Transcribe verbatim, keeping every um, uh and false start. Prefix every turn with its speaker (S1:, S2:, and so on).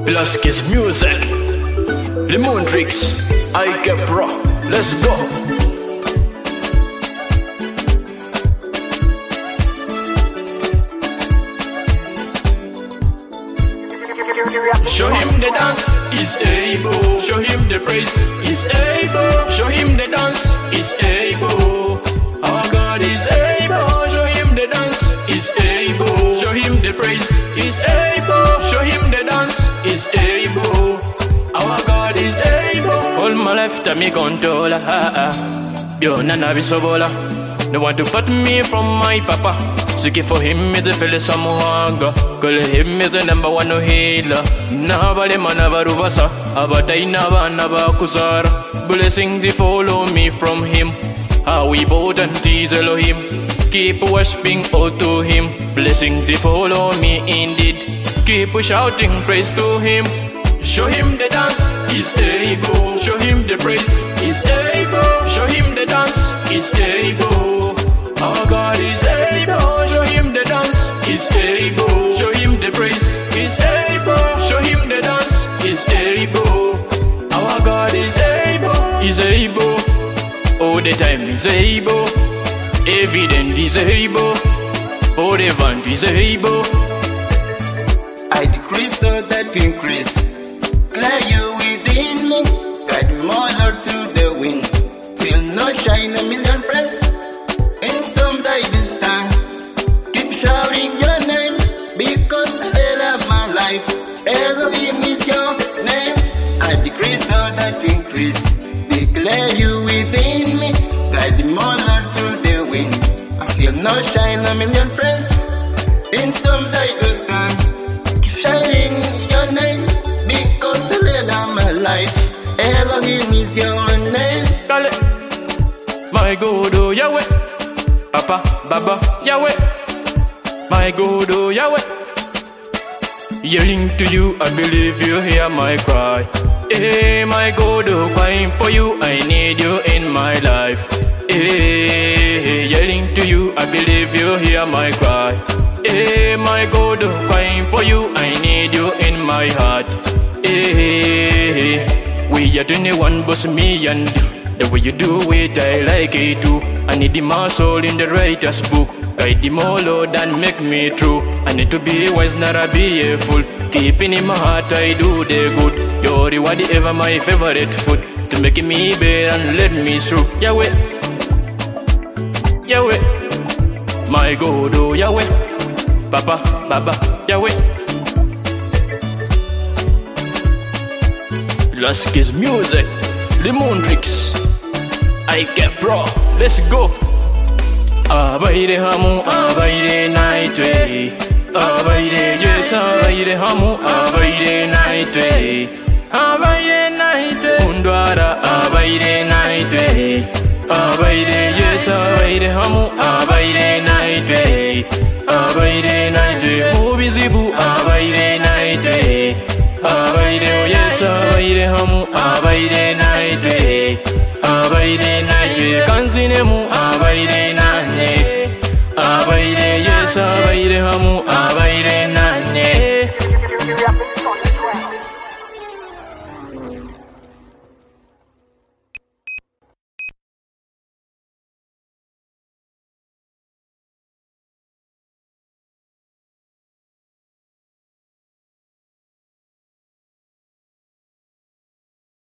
S1: Velasquez Music, Lemon Tricks, I Get Pro, let's go. Show him the dance, he's able. Show him the praise, he's able. Show him the dance, he's able. Our God is able. Show him the dance, he's able. Show him the praise, he's able. Show him the dance, he's able. Our God is able. All my life to me controller. Yo, nana be so bola. No one to put me from my papa. Seeking for him is the fella some hunger. Call him is the number one healer. Nabale manava vasa. Abatai nava nava kusara. Blessings they follow me from him. How we both and tease Elohim. Keep worshiping all to him. Blessings they follow me indeed. Keep shouting praise to him. Show him the dance, he's able. Show him the praise, he's able. Show him the dance, he's able. Our God is able. Show him the dance, he's able. Show him the praise, he's able. Show him the dance, he's able. Our God is able. He's able. All the time he's able. Evident he's able. Forever he's able.
S2: I decrease so that you increase. Clear you within me. Guide me more Lord through the wind. Feel no shine a million friends. In storms I do stand. Keep shouting your name. Because the love my life. Elohim is your name. I decrease so that you increase. Declare you within me. Guide me more Lord through the wind. I feel no shine a million friends. In storms I do stand. Keep shouting your name. Because the Lord of my life, Elohim is your name.
S1: Call it. My God, oh Yahweh. Papa, Baba, Yahweh. My God, oh Yahweh. Yelling to you, I believe you hear my cry. Hey, my God, oh, crying for you, I need you in my life. Hey, yelling to you, I believe you hear my cry. Hey, my God, oh, crying for you, I need you in my heart. Hey, we are twenty-one, boss me and the way you do it, I like it too. I need my soul in the writer's book. Guide the more Lord and make me true. I need to be wise, not a be a fool. Keeping in my heart, I do the good. Your reward ever my favorite food. To make me better and let me through. Yahweh, Yahweh, my God, oh Yahweh, Papa, Baba, Yahweh. Velasquez Music, Lemon Tricks, I Get Pro, let's go. Abaire hamu, abaire night way. Abaire yes, abaire hamu, abaire night way. Abaire night way. Undwara, abaire night way. Abaire yes, abaire hamu, abaire night way. Abaire night way. Mubizibu, abaire night way. Abaire yes, abaire hamu, abaire night way. Abaire night way. Kanzinemu, abaire night way. Abaire yes, abaire hamu, abaire